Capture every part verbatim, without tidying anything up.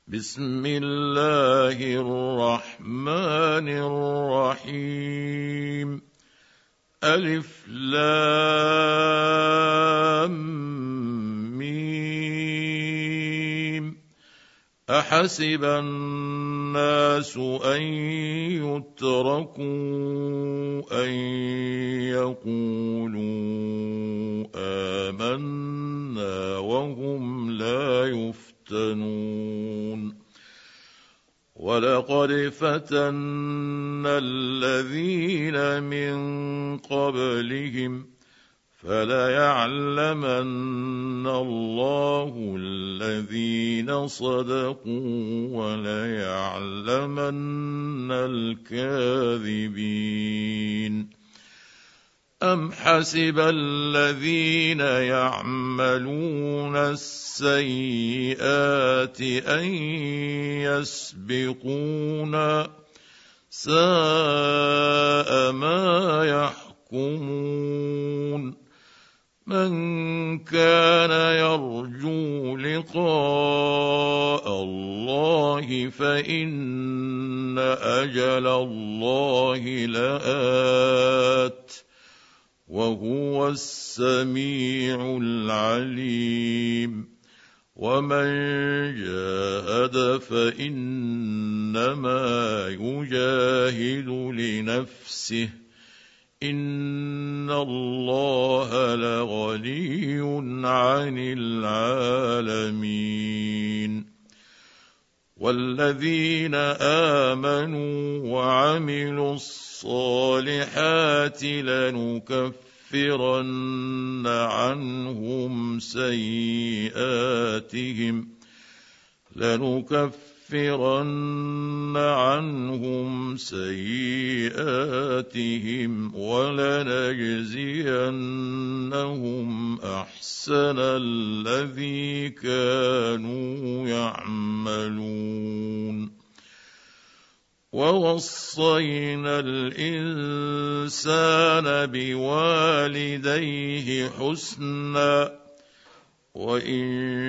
بسم الله الرحمن الرحيم. ألف لام ميم. أحسب الناس أن يتركوا أن يقولوا آمنا وهم لا يفتنون. ولقد فتنا الذين من قبلهم فليعلمن الله الذين صدقوا وليعلمن الكاذبين. أم حسب الذين يعملون السيئات أن يسبقونا ساء ما يحكمون. من كان يرجو لقاء الله فإن أجل الله لآت وهو السميع العليم. ومن جاهد فإنما يجاهد لنفسه إن الله لغني عن العالمين. والذين آمنوا وعملوا الصالحات لنكفرن عنهم سيئاتهم لنكفرن عنهم سيئاتهم ولنجزينهم أحسن الذي كانوا يعملون. ووصينا الإنسان بوالديه حسنا وإن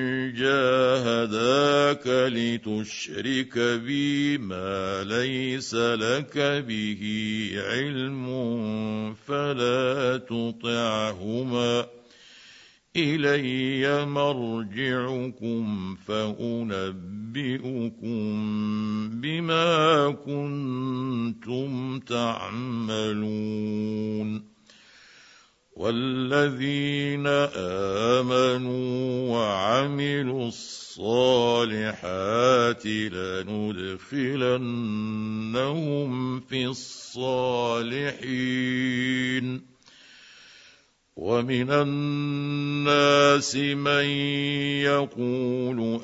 جاهداك لتشرك بي ما ليس لك به علم فلا تطعهما إلي مرجعكم فأنبئكم بما كنتم تعملون. والذين آمنوا وعملوا الصالحات لندخلنهم في الصالحين. ومن الناس من يقول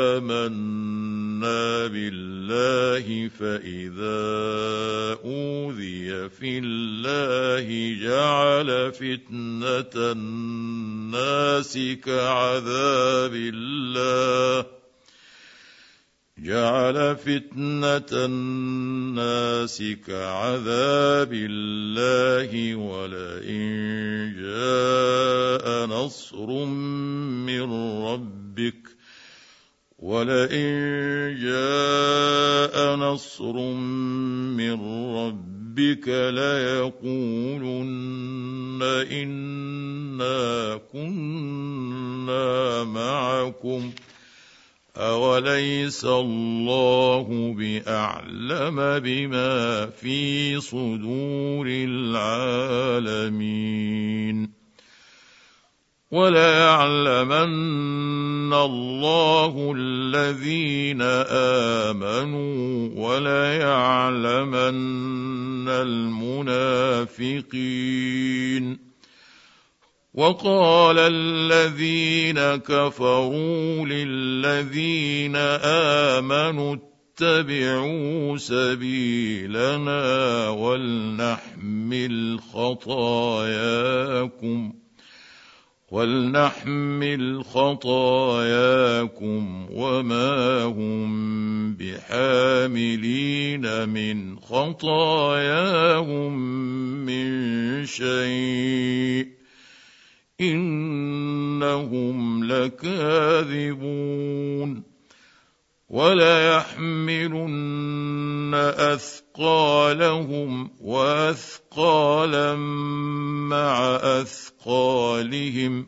آمنا بالله فإذا أوذي في الله جعل فتنة الناس كعذاب الله جعل فتنة الناس كعذاب الله ولئن جاء نصر من ربك ولئن جاء نصر من ربك ليقولن إنا كنا معكم أوليس الله بأعلم بما في صدور العالمين. وليعلمن الله الذين آمنوا وليعلمن المنافقين. وقال الذين كفروا للذين آمنوا اتبعوا سبيلنا ولنحمل خطاياكم ولنحمل خطاياكم وما هم بحاملين من خطاياهم من شيء إنهم لكاذبون. وَلَيَحْمِلُنَّ أَثْقَالَهُمْ وَأَثْقَالًا مَّعَ أَثْقَالِهِمْ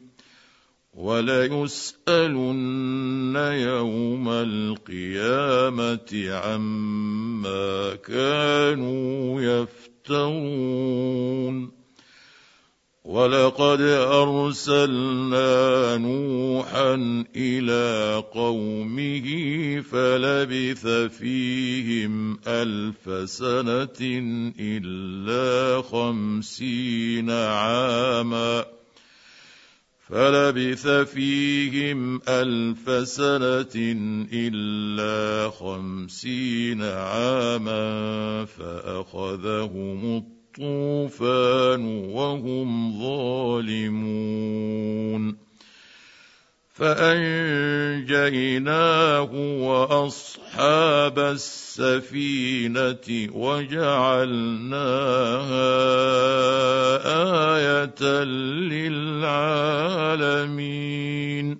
وَلَيُسْأَلُنَّ يَوْمَ الْقِيَامَةِ عَمَّا كَانُوا يَفْتَرُونَ وَلَقَدْ أَرْسَلْنَا نُوحًا إِلَىٰ قَوْمِهِ فَلَبِثَ فِيهِمْ أَلْفَ سَنَةٍ إِلَّا خَمْسِينَ عَامًا فَلَبِثَ فِيهِمْ أَلْفَ سَنَةٍ إِلَّا خَمْسِينَ عَامًا فَأَخَذَهُمُ الطُّوفَانُ وَهُمْ ظَالِمُونَ فَأَنجَيْنَاهُ وَأَصْحَابَ السَّفِينَةِ وَجَعَلْنَاهَا آيَةً لِّلْعَالَمِينَ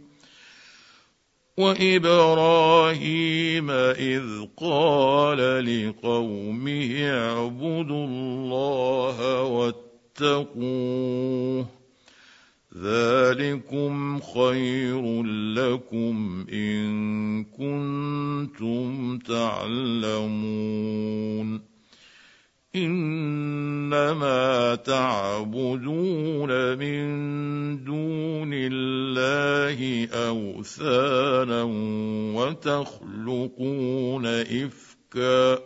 وَإِبْرَاهِيمَ إِذْ قَالَ لِقَوْمِهِ اعْبُدُوا اللَّهَ وَاتَّقُوهُ ذَٰلِكُمْ خَيْرٌ لَّكُمْ إِن كُنتُمْ تَعْلَمُونَ إِنَّمَا تَعْبُدُونَ مِن دُونِ اللَّهِ أَوْثَانًا وَتَخْلُقُونَ إِفْكًا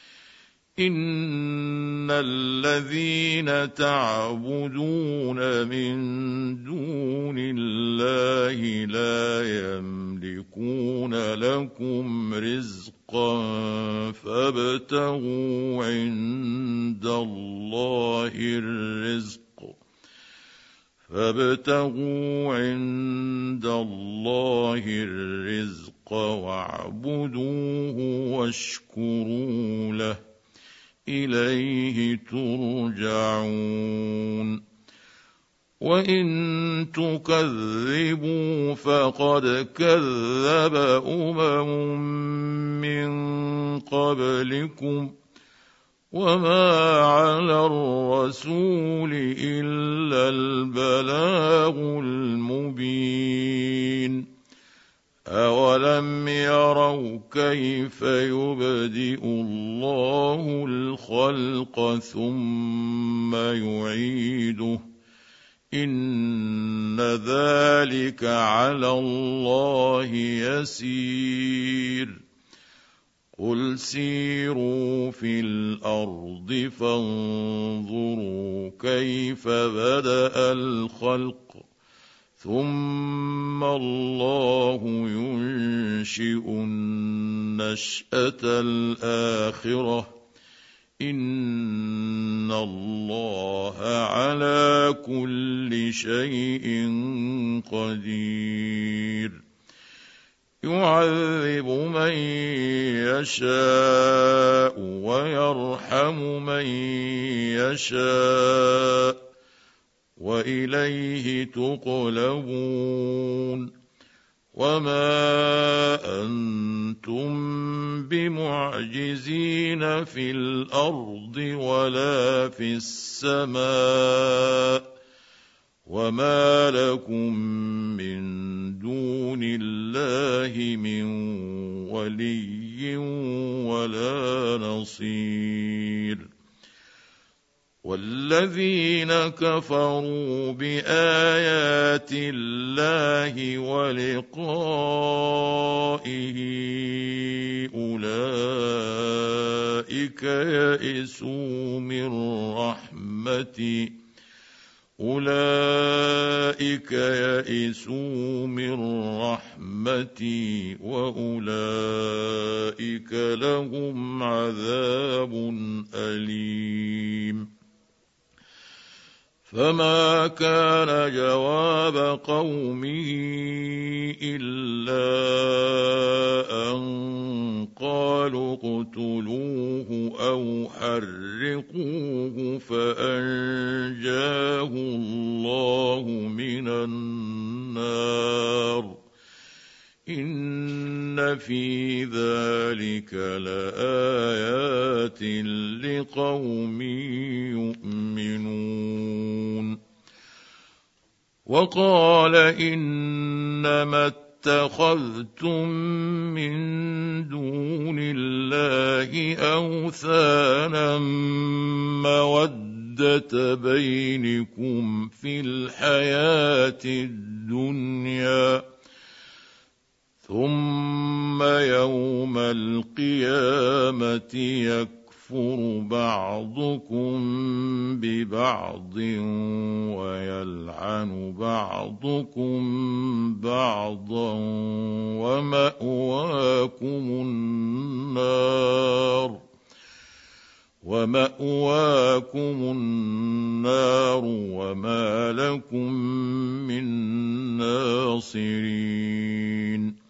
إِنَّ الَّذِينَ تَعْبُدُونَ مِن دُونِ اللَّهِ لَا يَمْلِكُونَ لَكُمْ رِزْقًا فَابْتَغُوا عِندَ اللَّهِ الرِّزْقَ فَابْتَغُوا عِندَ اللَّهِ الرِّزْقَ وَاعْبُدُوهُ وَاشْكُرُوا لَهُ إِلَيْهِ تُرْجَعُونَ وَإِن تُكَذِّبُوا فَقَدْ كَذَّبَ أُمَمٌ مِّن قَبْلِكُمْ وَمَا عَلَى الرَّسُولِ إِلَّا الْبَلَاغُ الْمُبِينُ أَوَلَمْ يَرَوْا كَيْفَ يُبْدِئُ اللَّهُ الْخَلْقَ ثُمَّ يُعِيدُهُ إِنَّ ذَلِكَ عَلَى اللَّهِ يَسِيرٌ قُلْ سِيرُوا فِي الْأَرْضِ فَانظُرُوا كَيْفَ بَدَأَ الْخَلْقَ ثُمَّ اللَّهُ يُنشِئُ النَّشْأَةَ الْآخِرَةَ إِنَّ اللَّهَ عَلَىٰ كُلِّ شَيْءٍ قَدِيرٌ يُعَذِّبُ مَن يَشَاءُ وَيَرْحَمُ مَن يَشَاءُ وَإِلَيْهِ تُقْلَبُونَ وَمَا أَنتُم بِمُعْجِزِينَ فِي الْأَرْضِ وَلَا فِي السَّمَاءِ وَمَا لَكُم مِّن دُونِ اللَّهِ مِن وَلِيٍّ وَلَا نَصِيرٍ وَالَّذِينَ كَفَرُوا بِآيَاتِ اللَّهِ وَلِقَائِهِ أُولَٰئِكَ يَئِسُوا مِن رَّحْمَتِي أُولَٰئِكَ يَئِسُوا مِن رَّحْمَتِي وَأُولَٰئِكَ لَهُمْ عَذَابٌ أَلِيمٌ فَمَا كَانَ جَوَابَ قَوْمِهِ إِلَّا أَن قَالُوا اقْتُلُوهُ أَوْ حَرِّقُوهُ فَأَنجَاهُ اللَّهُ مِنَ النَّارِ إِنَّ فِي في ذلك لآيات لقوم يؤمنون. وقال إنما اتخذتم من دون الله أوثانا مودة بينكم في الحياة الدنيا ثم يوم القيامة يكفر بعضكم ببعض ويلعن بعضكم بعضا ومأواكم النار ومأواكم النار وما لكم من ناصرين.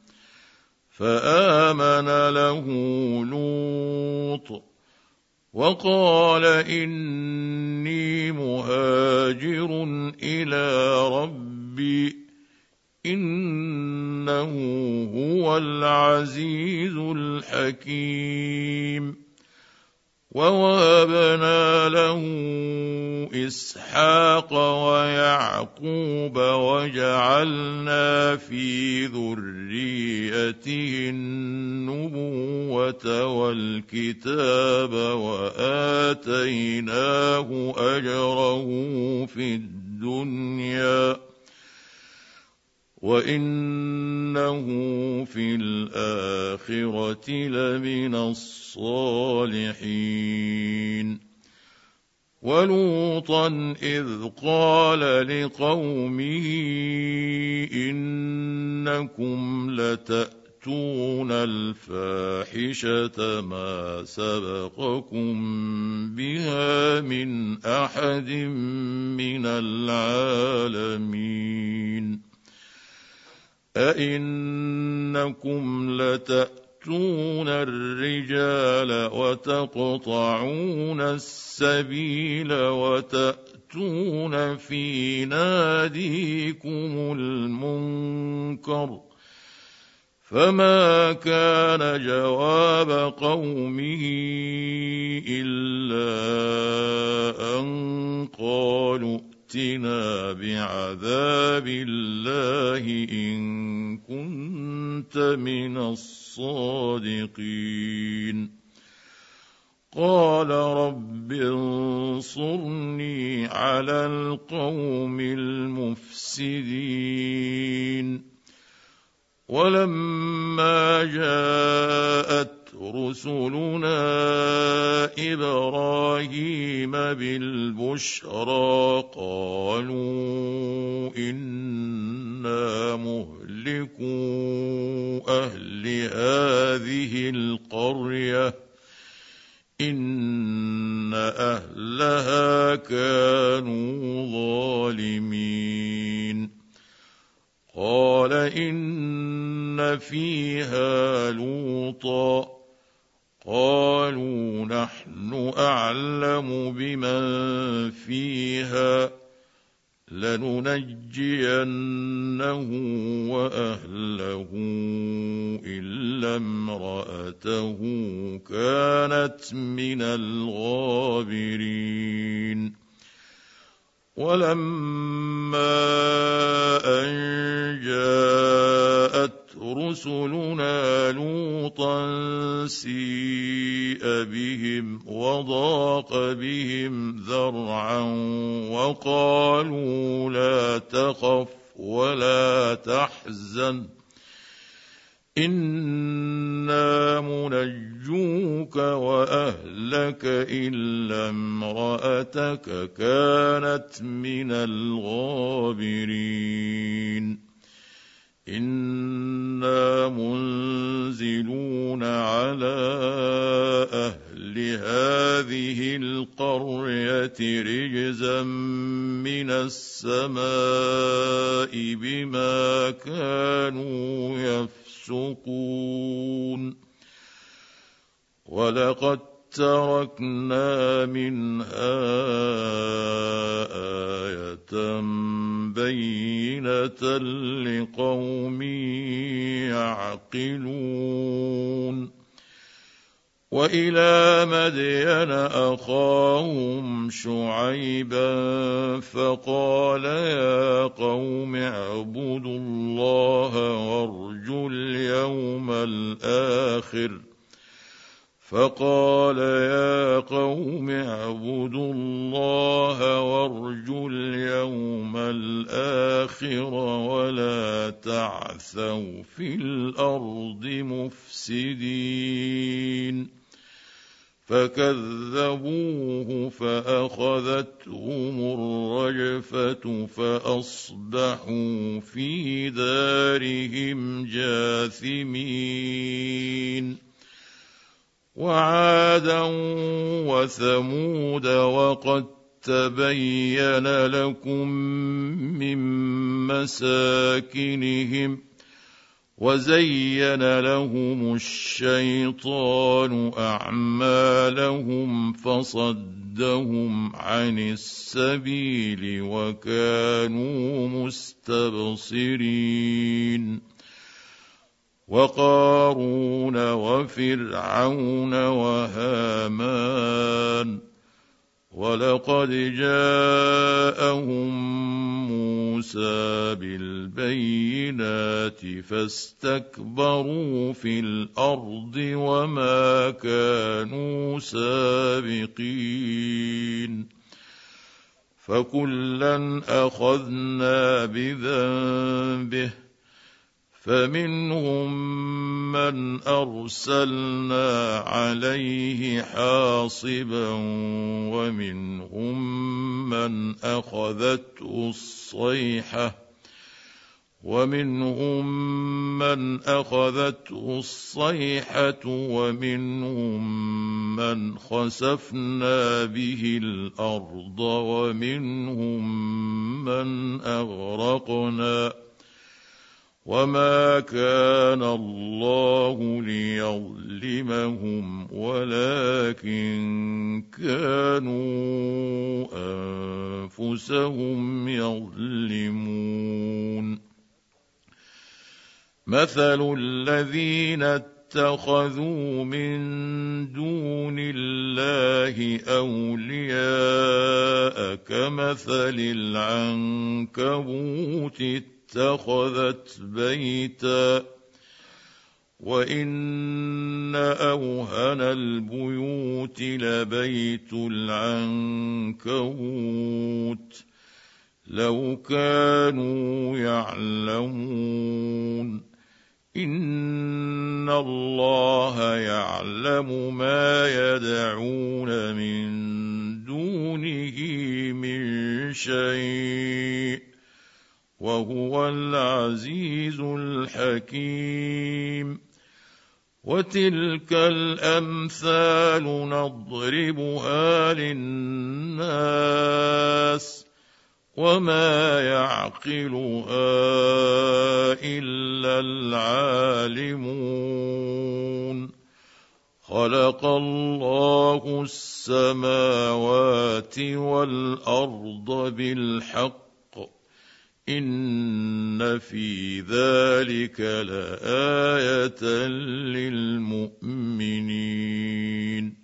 فآمن له لوط وقال إني مهاجر إلى ربي إنه هو العزيز الحكيم. ووهبنا له إسحاق ويعقوب وجعلنا في ذريته النبوة والكتاب وآتيناه أجره في الدنيا وإنه في الآخرة لمن الصالحين. ولوطا إذ قال لقومه إنكم لتأتون الفاحشة ما سبقكم بها من أحد من العالمين. أئنكم لتأتون الرجال وتقطعون السبيل وتأتون في ناديكم المنكر. فما كان جواب قومه إلا أن قالوا ائتنا بعذاب الله إن كنت من الصادقين. قال رب انصرني على القوم المفسدين. ولما جاءت رسلنا إبراهيم بالبشرى قالوا إنا مهلكو أهل هذه القرية إن أهلها كانوا ظالمين. قال إن فيها لوطا قالوا نحن أعلم بمن فيها لننجينه وأهله إلا امرأته كانت من الغابرين. ولما أن جاءت رسلنا لوطا سيء بهم وضاق بهم ذرعا وقالوا لا تخف ولا تحزن إنا منجوك وأهلك إلا امرأتك كانت من الغابرين. إنا منزلون على أهل هذه القرية رجزا من السماء بما كانوا يفسقون. ولقد تركنا منها آية بينة لقوم يعقلون وإلى مدين أخاهم شعيبا فقال يا قوم اعبدوا الله وارجوا اليوم الآخر فقال يا قوم اعبدوا الله وارجوا اليوم الآخر ولا تعثوا في الأرض مفسدين فكذبوه فأخذتهم الرجفة فأصبحوا في دارهم جاثمين وعادا وثمود وقد تبين لكم من مساكنهم وزين لهم الشيطان أعمالهم فصدهم عن السبيل وكانوا مستبصرين وقارون وفرعون وهامان ولقد جاءهم موسى بالبينات فاستكبروا في الأرض وما كانوا سابقين فكلا أخذنا بذنبه فمنهم من أرسلنا عليه حاصبا ومنهم من أخذته الصيحة ومنهم من أخذته الصيحة ومنهم من خسفنا به الأرض ومنهم من أغرقنا وما كان الله ليظلمهم ولكن كانوا أنفسهم يظلمون مثل الذين اتخذوا من دون الله أولياء كمثل العنكبوت اتخذت بيتا وإن أوهن البيوت لبيت العنكبوت لو كانوا يعلمون إن الله يعلم ما يدعون من دونه من شيء وهو العزيز الحكيم وتلك الأمثال نضربها للناس وما يعقلها إلا العالمون خلق الله السماوات والأرض بالحق إن في ذلك لآية للمؤمنين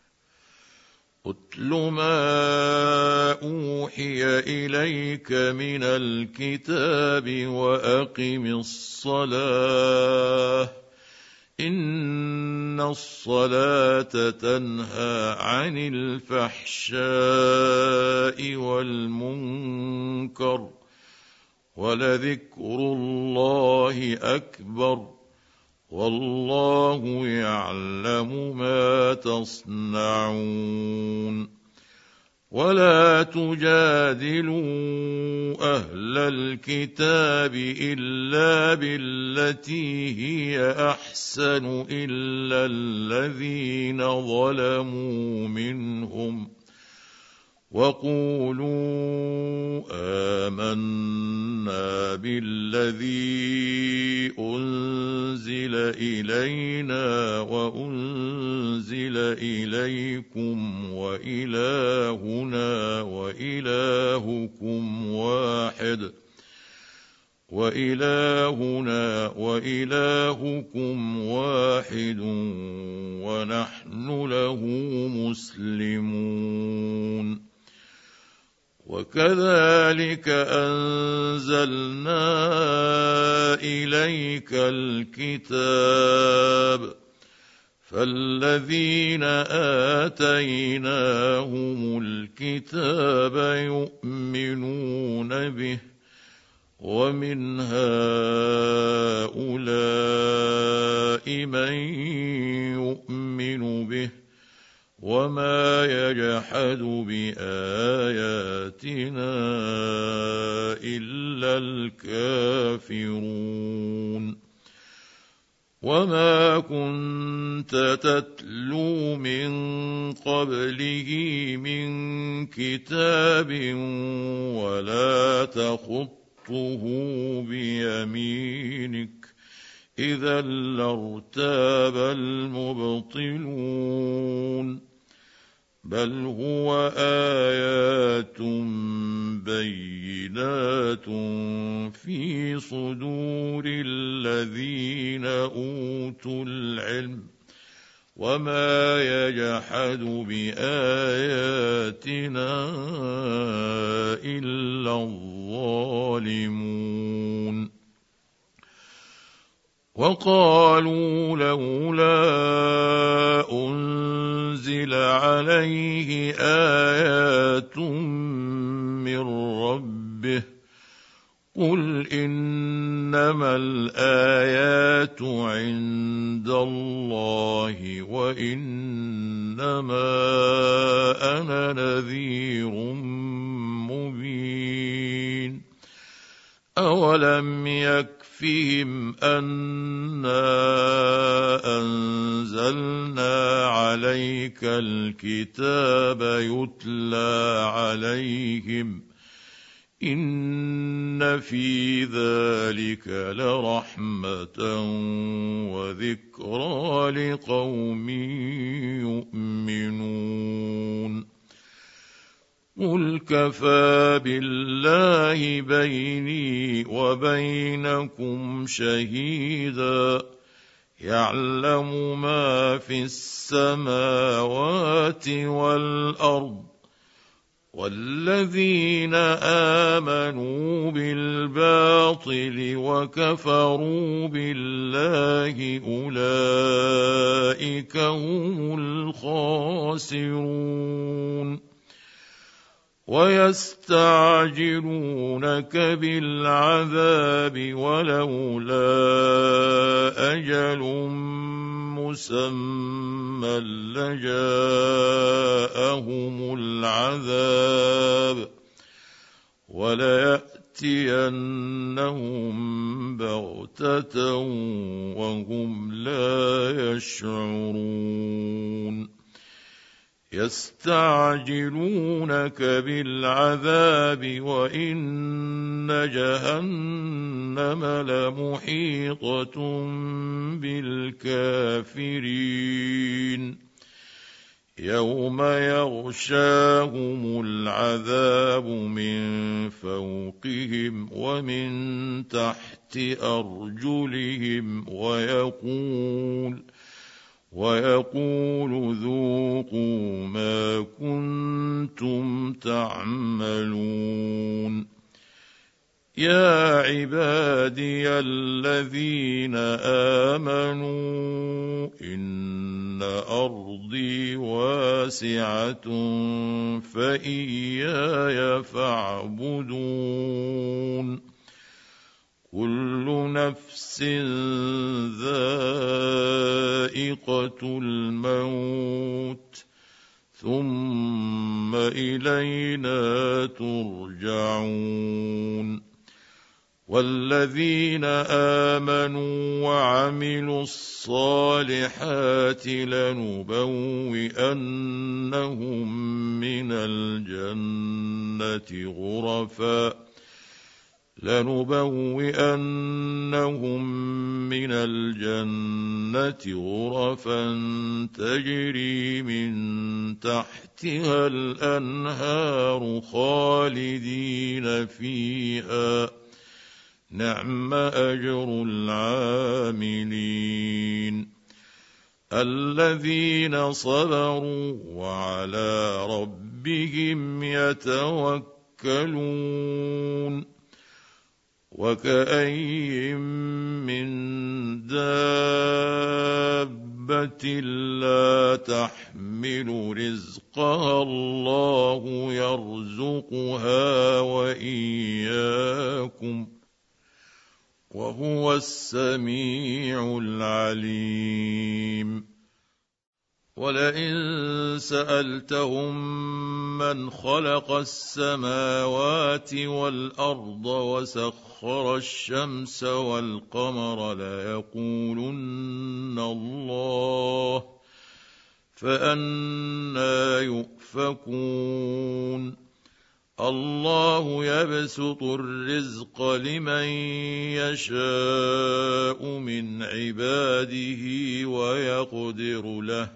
أتل ما أوحي إليك من الكتاب وأقم الصلاة إن الصلاة تنهى عن الفحشاء والمنكر ولذكر الله أكبر والله يعلم ما تصنعون ولا تجادلوا أهل الكتاب إلا بالتي هي أحسن إلا الذين ظلموا منهم وقولوا آمنا بالذي أنزل إلينا وأنزل إليكم وإلهنا وإلهكم واحد وإلهنا وإلهكم واحد ونحن له مسلمون. وكذلك أنزلنا إليك الكتاب فالذين آتيناهم الكتاب يؤمنون به ومن هؤلاء من يؤمن به وما يجحد بآياتنا إلا الكافرون. وما كنت تتلو من قبله من كتاب ولا تخطه بيمينك إذا لارتاب المبطلون. بل هو آيات بينات في صدور الذين أوتوا العلم وما يجحد بآياتنا إلا الظالمون. وقالوا لولا أنزل عليه آيات من ربه قل إنما الآيات عند الله وإنما أنا نذير مبين. أولم يكفهم أنا أنزلنا عليك الكتاب يتلى عليهم إن في ذلك لرحمة وذكرى لقوم يؤمنون. قل كفى بالله بيني وبينكم شهيدا يعلم ما في السماوات والأرض والذين آمنوا بالباطل وكفروا بالله أولئك هم الخاسرون. ويستعجلونك بالعذاب ولولا أجل مسمى لجاءهم العذاب وليأتينهم بغتة وهم لا يشعرون. يستعجلونك بالعذاب وإن جهنم لمحيطة بالكافرين. يوم يغشاهم العذاب من فوقهم ومن تحت أرجلهم ويقول ويقول ذوقوا ما كنتم تعملون. يا عبادي الذين آمنوا إن أرضي واسعة فإياي فاعبدون. كل نفس ذائقة الموت ثم إلينا ترجعون. والذين آمنوا وعملوا الصالحات لنبوئنهم من الجنة غرفا لنبوئنهم من الجنة غرفا تجري من تحتها الأنهار خالدين فيها نعم أجر العاملين الذين صبروا وعلى ربهم يتوكلون وكأين من دابة لا تحمل رزقها الله يرزقها وإياكم وهو السميع العليم ولئن سألتهم من خلق السماوات والأرض وسخر الشمس والقمر ليقولن الله فأنى يؤفكون الله يبسط الرزق لمن يشاء من عباده ويقدر له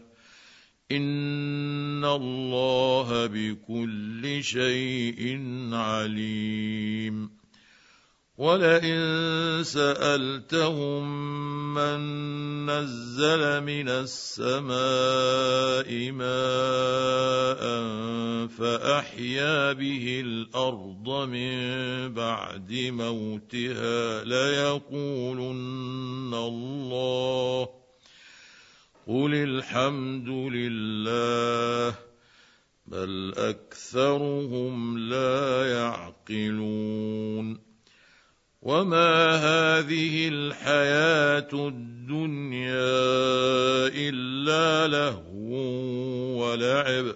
إن الله بكل شيء عليم ولئن سألتهم من نزل من السماء ماء فأحيا به الأرض من بعد موتها ليقولن الله قل الحمد لله بل أكثرهم لا يعقلون وما هذه الحياة الدنيا إلا لهو ولعب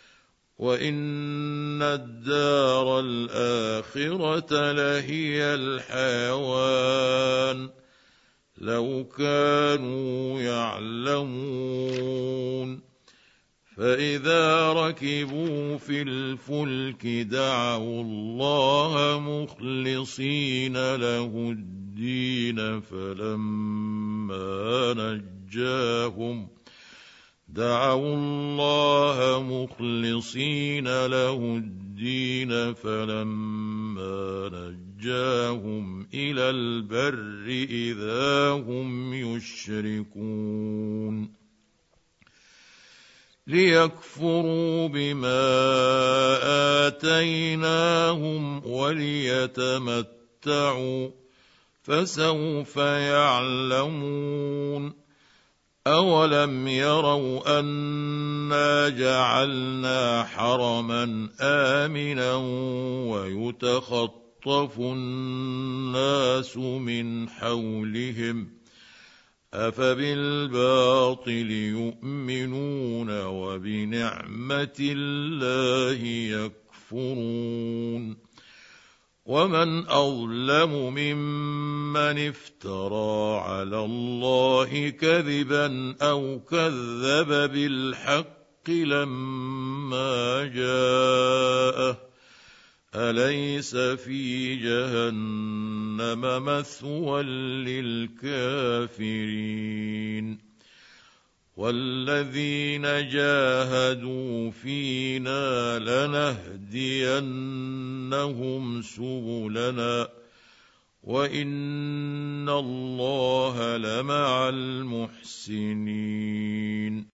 وإن الدار الآخرة لهي الحيوان لو كانوا يعلمون فإذا ركبوا في الفلك دعوا الله مخلصين له الدين فلما نجاهم دعوا الله مخلصين له الدين فلما نجاهم إلى البر إذا هم يشركون ليكفروا بما آتيناهم وليتمتعوا فسوف يعلمون أولم يروا أنا جعلنا حرما آمنا ويتخطف الناس من حولهم أفبالباطل يؤمنون وبنعمة الله يكفرون ومن أظلم ممن افترى على الله كذبا أو كذب بالحق لما جاءه أليس في جهنم مثوى للكافرين والذين جاهدوا فينا لنهدينهم سبلنا وإن الله لمع المحسنين